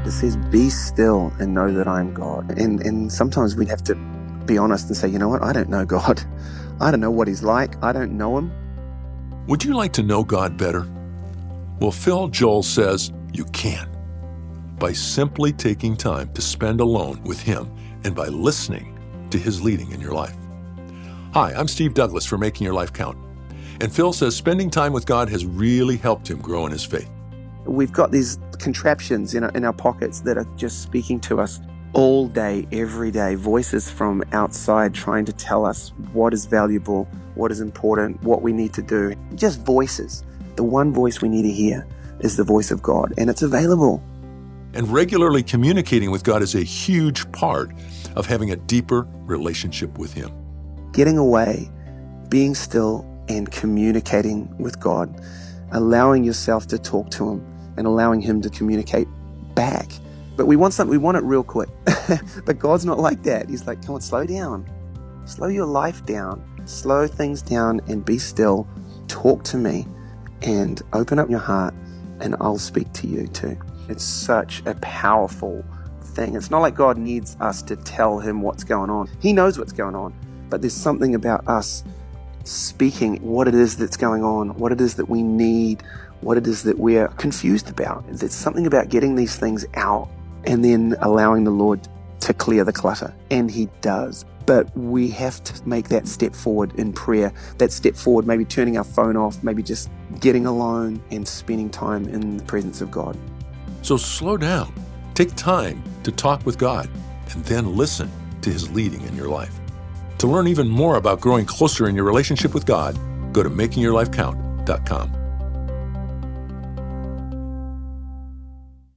It says, be still and know that I am God. And sometimes we have to be honest and say, you know what? I don't know God. I don't know what he's like. I don't know him. Would you like to know God better? Well, Phil Joel says you can by simply taking time to spend alone with him and by listening to his leading in your life. Hi, I'm Steve Douglas for Making Your Life Count. And Phil says spending time with God has really helped him grow in his faith. We've got these contraptions in our pockets that are just speaking to us all day, every day, voices from outside trying to tell us what is valuable, what is important, what we need to do. Just voices. The one voice we need to hear is the voice of God, and it's available. And regularly communicating with God is a huge part of having a deeper relationship with him. Getting away, being still, and communicating with God, allowing yourself to talk to him and allowing him to communicate back. But we want something, we want it real quick. But God's not like that. He's like, come on, slow down. Slow your life down. Slow things down and be still. Talk to me and open up your heart and I'll speak to you too. It's such a powerful thing. It's not like God needs us to tell him what's going on. He knows what's going on. But there's something about us speaking what it is that's going on, what it is that we need, what it is that we're confused about. There's something about getting these things out and then allowing the Lord to clear the clutter. And he does. But we have to make that step forward in prayer, that step forward, maybe turning our phone off, maybe just getting alone and spending time in the presence of God. So slow down. Take time to talk with God and then listen to his leading in your life. To learn even more about growing closer in your relationship with God, go to makingyourlifecount.com.